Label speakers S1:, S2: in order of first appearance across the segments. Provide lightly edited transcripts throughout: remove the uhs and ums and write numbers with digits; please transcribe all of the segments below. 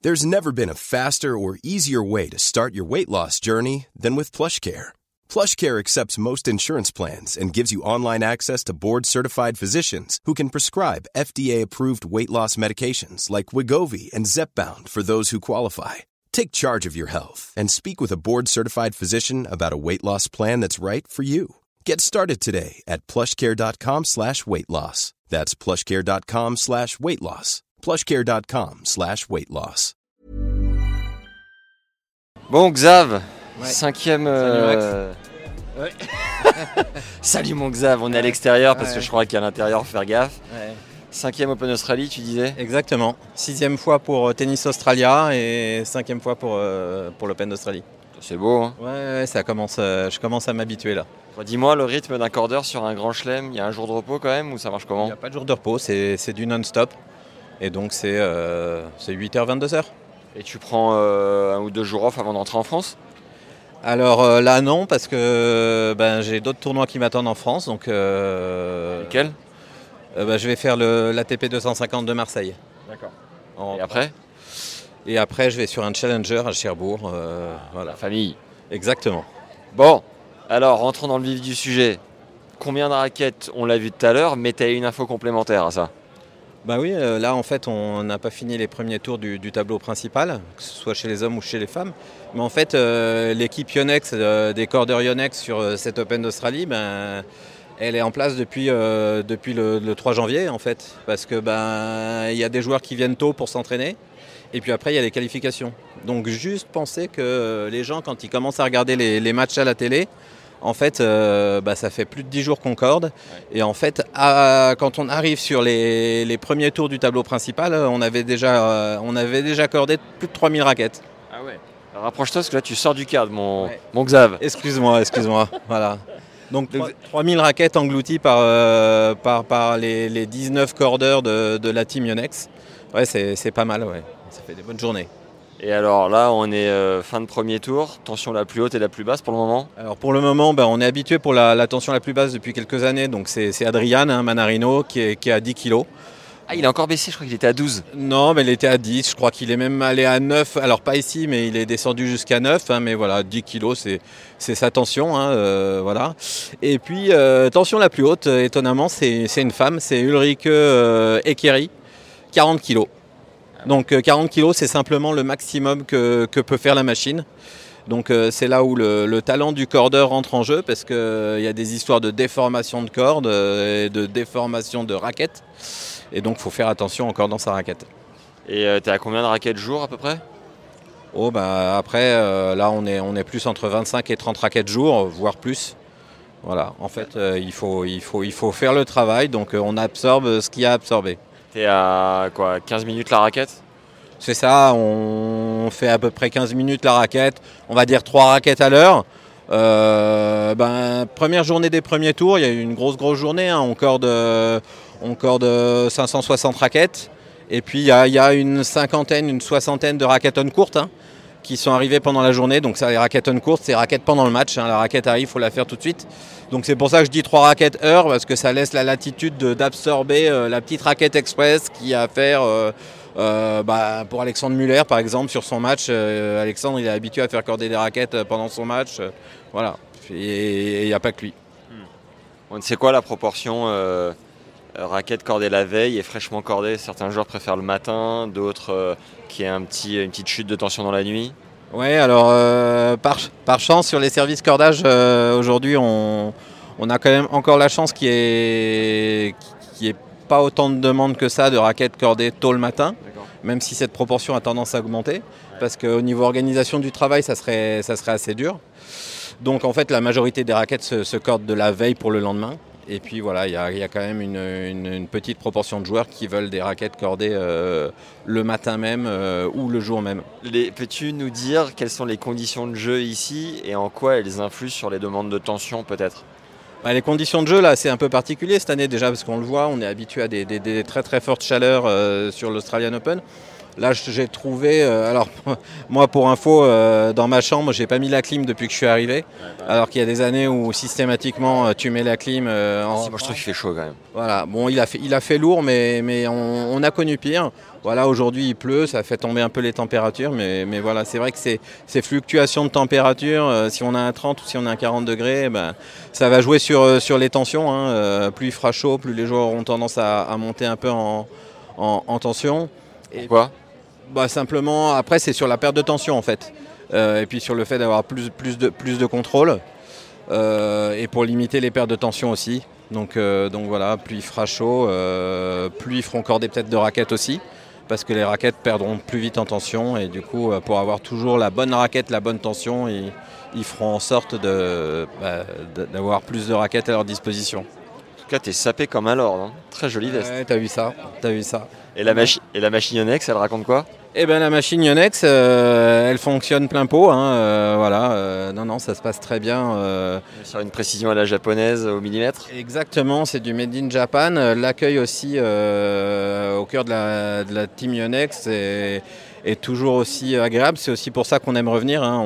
S1: There's never been a faster or easier way to start your weight loss journey than with PlushCare. PlushCare accepts most insurance plans and gives you online access to board-certified physicians who can prescribe FDA-approved weight loss medications like Wegovy and Zepbound for those who qualify. Take charge of your health and speak with a board-certified physician about a weight loss plan that's right for you. Get started today at plushcare.com/weight loss. That's plushcare.com/weight loss. plushcare.com/weight loss.
S2: Bon, Xav,
S3: Ouais.
S2: cinquième...
S3: Ouais.
S2: Salut mon Xav, on est à l'extérieur parce que
S3: Ouais.
S2: je crois qu'à l'intérieur, faut faire gaffe.
S3: Ouais.
S2: Cinquième Open Australie, tu disais?
S3: Exactement. 6e fois pour Tennis Australia et 5e fois pour l'Open d'Australie.
S2: C'est beau, hein?
S3: Ouais, ça commence, je commence à m'habituer là.
S2: Dis-moi, le rythme d'un quart d'heure sur un grand chelem, il y a un jour de repos quand même ou ça marche
S3: Il
S2: comment?
S3: n'y a pas de jour de repos, c'est du non-stop. Et donc c'est 8h, 22h.
S2: Et tu prends un ou deux jours off avant d'entrer en France?
S3: Alors là non, parce que j'ai d'autres tournois qui m'attendent en France. Donc,
S2: Lesquels?
S3: je vais faire l'ATP 250 de Marseille.
S2: D'accord.
S3: En-
S2: Et après?
S3: Et après je vais sur un challenger à Cherbourg. Voilà.
S2: La famille.
S3: Exactement.
S2: Bon, alors rentrons dans le vif du sujet. Combien de raquettes? On l'a vu tout à l'heure, mais tu as une info complémentaire à ça.
S3: Bah oui, là en fait on n'a pas fini les premiers tours du tableau principal, que ce soit chez les hommes ou chez les femmes. Mais en fait l'équipe Yonex, des cordeurs Yonex sur cet Open d'Australie, elle est en place depuis le 3 janvier en fait. Parce que il y a des joueurs qui viennent tôt pour s'entraîner et puis après il y a les qualifications. Donc juste penser que les gens quand ils commencent à regarder les matchs à la télé, en fait, ça fait plus de 10 jours qu'on corde. Ouais. Et en fait, quand on arrive sur les premiers tours du tableau principal, on avait déjà cordé plus de 3000 raquettes.
S2: Ah ouais. Alors rapproche-toi parce que là tu sors du cadre, mon Xav.
S3: Excuse-moi. Voilà. Donc 3000 raquettes englouties par les 19 cordeurs de la team Yonex. Ouais, c'est pas mal, ouais. Ça fait des bonnes journées.
S2: Et alors là, on est fin de premier tour, tension la plus haute et la plus basse pour le moment?
S3: Alors pour le moment, on est habitué pour la tension la plus basse depuis quelques années. Donc c'est Adrian Manarino qui est à 10 kg.
S2: Ah, il a encore baissé, je crois qu'il était à 12.
S3: Non, mais il était à 10, je crois qu'il est même allé à 9. Alors pas ici, mais il est descendu jusqu'à 9. Mais voilà, 10 kg, c'est sa tension. Voilà. Et puis, tension la plus haute, étonnamment, c'est une femme, c'est Ulrike Ekeri, 40 kg. Donc 40 kg, c'est simplement le maximum que peut faire la machine. Donc c'est là où le talent du cordeur rentre en jeu parce qu'il y a des histoires de déformation de corde et de déformation de raquette. Et donc il faut faire attention encore dans sa raquette.
S2: Et tu es à combien de raquettes jour à peu près?
S3: Après, là on est plus entre 25 et 30 raquettes jour, voire plus. Voilà, en fait il faut faire le travail, donc on absorbe ce qu'il y a à absorber.
S2: T'es à quoi, 15 minutes la raquette?
S3: C'est ça, on fait à peu près 15 minutes la raquette, on va dire 3 raquettes à l'heure. Première journée des premiers tours, il y a eu une grosse journée, hein. On corde 560 raquettes. Et puis il y a une soixantaine de raquettes courtes qui sont arrivées pendant la journée. Donc ça, les raquettes courtes, c'est raquettes pendant le match. La raquette arrive, il faut la faire tout de suite. Donc c'est pour ça que je dis 3 raquettes heure, parce que ça laisse la latitude d'absorber la petite raquette express qui a à faire pour Alexandre Muller par exemple sur son match. Alexandre il est habitué à faire corder des raquettes pendant son match. Voilà. Et il n'y a pas que lui.
S2: C'est quoi la proportion raquette cordée la veille et fraîchement cordée? Certains joueurs préfèrent le matin, d'autres qui a une petite chute de tension dans la nuit.
S3: Ouais, alors par chance sur les services cordage aujourd'hui on a quand même encore la chance qu'il n'y ait pas autant de demandes que ça de raquettes cordées tôt le matin. D'accord. Même si cette proportion a tendance à augmenter, parce qu'au niveau organisation du travail ça serait assez dur. Donc en fait la majorité des raquettes se cordent de la veille pour le lendemain. Et puis voilà, il y a quand même une petite proportion de joueurs qui veulent des raquettes cordées le matin même ou le jour même.
S2: Peux-tu nous dire quelles sont les conditions de jeu ici et en quoi elles influent sur les demandes de tension peut-être?
S3: Les conditions de jeu là c'est un peu particulier cette année déjà parce qu'on le voit, on est habitué à des très très fortes chaleurs sur l'Australian Open. Là, j'ai trouvé. Alors, moi, pour info, dans ma chambre, j'ai pas mis la clim depuis que je suis arrivé. Alors qu'il y a des années où systématiquement, tu mets la clim.
S2: Moi, je trouve qu'il fait chaud quand même.
S3: Voilà. Bon, il a fait lourd, mais on a connu pire. Voilà, aujourd'hui, il pleut, ça fait tomber un peu les températures, mais voilà, c'est vrai que ces fluctuations de température, si on a un 30 ou si on a un 40 degrés, ça va jouer sur les tensions. Hein. Plus il fera chaud, plus les joueurs auront tendance à monter un peu en tension.
S2: Pourquoi ?
S3: Simplement, après, c'est sur la perte de tension en fait. Et puis sur le fait d'avoir plus de contrôle. Et pour limiter les pertes de tension aussi. Donc voilà, plus il fera chaud, plus ils feront corder peut-être de raquettes aussi. Parce que les raquettes perdront plus vite en tension. Et du coup, pour avoir toujours la bonne raquette, la bonne tension, ils feront en sorte d'avoir plus de raquettes à leur disposition.
S2: En tout cas, t'es sapé comme un lord. Hein. Très jolie veste.
S3: Ouais, t'as vu ça.
S2: Et la machine Yonex, elle raconte quoi ?
S3: Eh ben la machine Yonex, elle fonctionne plein pot. Hein, voilà, non, ça se passe très bien.
S2: Sur une précision à la japonaise au millimètre ?
S3: Exactement, c'est du Made in Japan. L'accueil aussi au cœur de la team Yonex est toujours aussi agréable. C'est aussi pour ça qu'on aime revenir. Hein.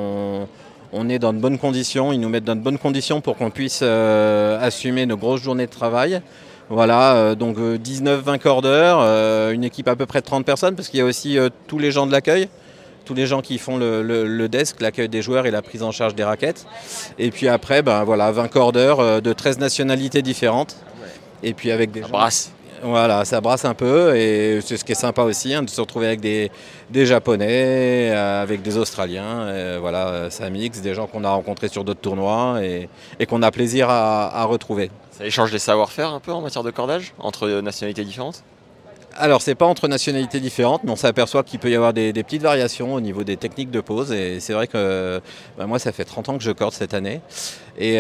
S3: On est dans de bonnes conditions. Ils nous mettent dans de bonnes conditions pour qu'on puisse assumer nos grosses journées de travail. Voilà, donc 19-20 cordeurs, une équipe à peu près de 30 personnes, parce qu'il y a aussi tous les gens de l'accueil, tous les gens qui font le desk, l'accueil des joueurs et la prise en charge des raquettes. Et puis après, 20 cordeurs de 13 nationalités différentes. Et puis avec des gens...
S2: brasse.
S3: Voilà, ça brasse un peu, et c'est ce qui est sympa aussi, hein, de se retrouver avec des Japonais, avec des Australiens, voilà, ça mixe, des gens qu'on a rencontrés sur d'autres tournois et qu'on a plaisir à retrouver.
S2: Ça échange des savoir-faire un peu en matière de cordage entre nationalités différentes ?
S3: Alors, c'est pas entre nationalités différentes, mais on s'aperçoit qu'il peut y avoir des petites variations au niveau des techniques de pose. Et c'est vrai que moi, ça fait 30 ans que je corde cette année. Et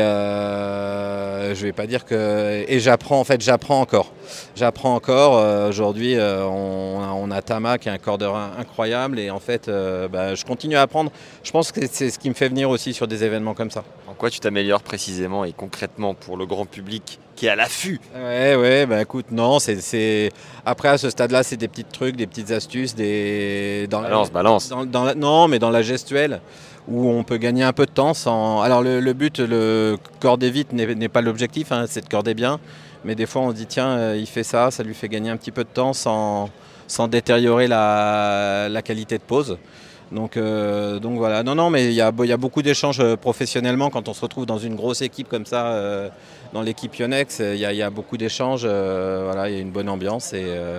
S3: je vais pas dire que... Et j'apprends encore. Aujourd'hui, on a Tama qui est un cordeur incroyable. Et en fait, je continue à apprendre. Je pense que c'est ce qui me fait venir aussi sur des événements comme ça.
S2: En quoi tu t'améliores précisément et concrètement pour le grand public qui est à l'affût ?
S3: Ouais, écoute, non, c'est... Après, à ce stade-là, c'est des petits trucs, des petites astuces,
S2: Balance.
S3: Non, mais dans la gestuelle, où on peut gagner un peu de temps sans... Alors, le but, le corder vite n'est pas l'objectif, hein, c'est de corder bien. Mais des fois, on se dit, tiens, il fait ça lui fait gagner un petit peu de temps sans détériorer la qualité de pose. Donc voilà, non, mais il y a beaucoup d'échanges professionnellement quand on se retrouve dans une grosse équipe comme ça, dans l'équipe Yonex, il y a beaucoup d'échanges, voilà, il y a une bonne ambiance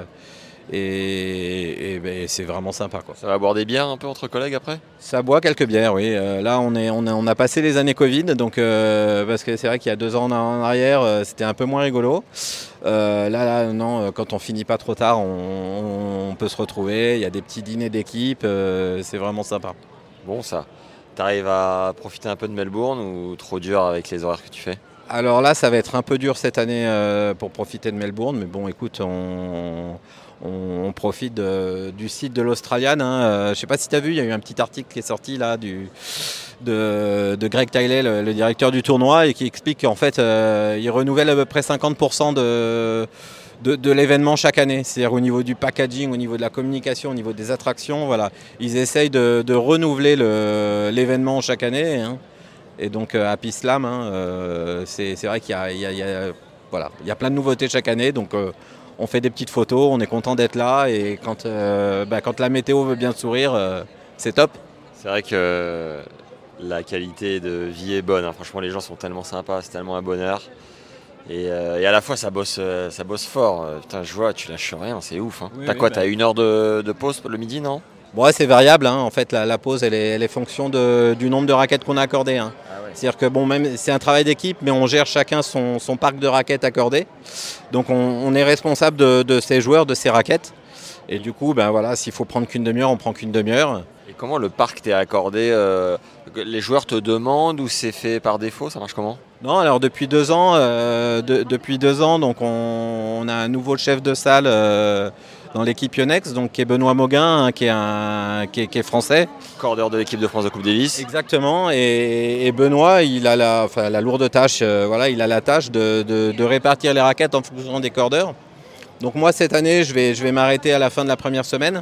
S3: et c'est vraiment sympa, quoi.
S2: Ça va boire des bières un peu entre collègues après ?
S3: Ça boit quelques bières, oui. Là, on a passé les années Covid, donc parce que c'est vrai qu'il y a 2 ans en arrière, c'était un peu moins rigolo. Là, non, quand on finit pas trop tard, on peut se retrouver. Il y a des petits dîners d'équipe, c'est vraiment sympa.
S2: Bon, ça. T'arrives à profiter un peu de Melbourne ou trop dur avec les horaires que tu fais ?
S3: Alors là, ça va être un peu dur cette année pour profiter de Melbourne, mais bon, écoute, on profite du site de l'Australian. Hein. Je ne sais pas si tu as vu, il y a eu un petit article qui est sorti là de Greg Tiley, le directeur du tournoi, et qui explique qu'en fait, il renouvelle à peu près 50% de l'événement chaque année. C'est-à-dire au niveau du packaging, au niveau de la communication, au niveau des attractions. Voilà. Ils essayent de renouveler l'événement chaque année. Hein. Et donc Happy Slam, c'est vrai qu'il y a plein de nouveautés chaque année. Donc on fait des petites photos, on est content d'être là. Et quand la météo veut bien sourire, c'est top.
S2: C'est vrai que la qualité de vie est bonne. Hein. Franchement, les gens sont tellement sympas, c'est tellement un bonheur. Et à la fois, ça bosse fort. Putain, je vois, tu lâches rien, c'est ouf. Hein. Oui, t'as quoi ? T'as 1 heure de pause le midi, non ?
S3: Bon, ouais, c'est variable. Hein. En fait, la pause, elle est fonction du nombre de raquettes qu'on a accordées. Hein. Ah ouais. C'est-à-dire que même c'est un travail d'équipe, mais on gère chacun son parc de raquettes accordées. Donc, on est responsable de ses joueurs, de ses raquettes. Et du coup, s'il faut prendre qu'une demi-heure, on prend qu'une demi-heure.
S2: Et comment le parc t'est accordé ? Les joueurs te demandent ou c'est fait par défaut ? Ça marche comment ?
S3: Non, alors depuis 2 ans, donc on a un nouveau chef de salle dans l'équipe Yonex, donc qui est Benoît Mauguin, hein, qui est français.
S2: Cordeur de l'équipe de France de Coupe Davis.
S3: Exactement, et Benoît, il a la lourde tâche, il a la tâche de répartir les raquettes en fonction des cordeurs. Donc moi cette année, je vais m'arrêter à la fin de la première semaine.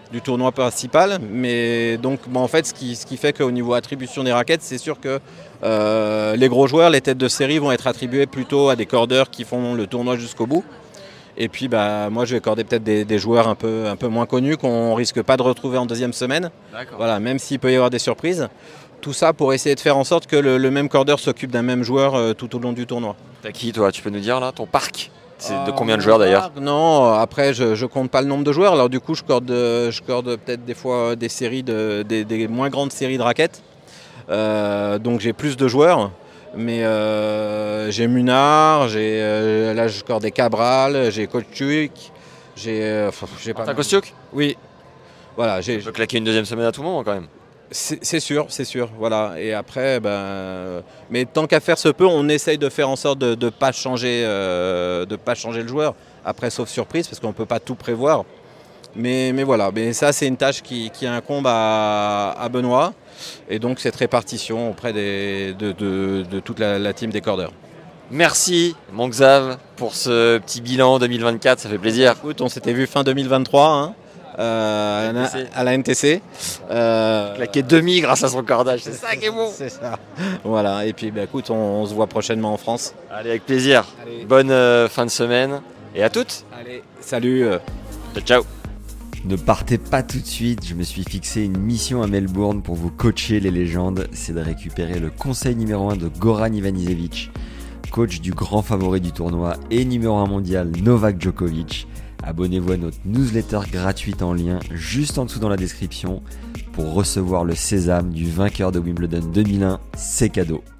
S3: du tournoi principal. Mais donc en fait, ce qui fait qu'au niveau attribution des raquettes, c'est sûr que les gros joueurs, les têtes de série vont être attribués plutôt à des cordeurs qui font le tournoi jusqu'au bout. Et puis moi je vais accorder peut-être des joueurs un peu moins connus qu'on risque pas de retrouver en deuxième semaine. Voilà, même s'il peut y avoir des surprises. Tout ça pour essayer de faire en sorte que le même cordeur s'occupe d'un même joueur tout au long du tournoi.
S2: T'as qui toi? Tu peux nous dire là ton parc? C'est de combien de joueurs d'ailleurs?
S3: Non, après je compte pas le nombre de joueurs. Alors du coup je corde peut-être des fois des séries des moins grandes séries de raquettes. Donc j'ai plus de joueurs. Mais j'ai Munard, là je corde des Cabral, j'ai Kostiuk, j'ai pas.
S2: T'as Kostiuk?
S3: Oui. Voilà,
S2: Tu peux claquer une deuxième semaine à tout moment quand même.
S3: C'est sûr, voilà. Et après, mais tant qu'à faire se peut, on essaye de faire en sorte de pas changer le joueur. Après, sauf surprise, parce qu'on peut pas tout prévoir. Mais voilà, mais ça c'est une tâche qui incombe à Benoît. Et donc cette répartition auprès de toute la team des cordeurs.
S2: Merci mon Xav pour ce petit bilan 2024, ça fait plaisir.
S3: Écoute, on s'était vu fin 2023 à la NTC.
S2: Claqué demi grâce à son cordage, c'est ça qui est bon.
S3: C'est ça. Voilà, et puis écoute, on se voit prochainement en France.
S2: Allez, avec plaisir. Allez. Bonne fin de semaine et à toutes.
S3: Allez, salut.
S2: Ciao.
S4: Ne partez pas tout de suite, je me suis fixé une mission à Melbourne pour vous coacher les légendes, c'est de récupérer le conseil numéro 1 de Goran Ivanisevic, coach du grand favori du tournoi et numéro 1 mondial Novak Djokovic. Abonnez-vous à notre newsletter gratuite en lien juste en dessous dans la description pour recevoir le sésame du vainqueur de Wimbledon 2001, c'est cadeau.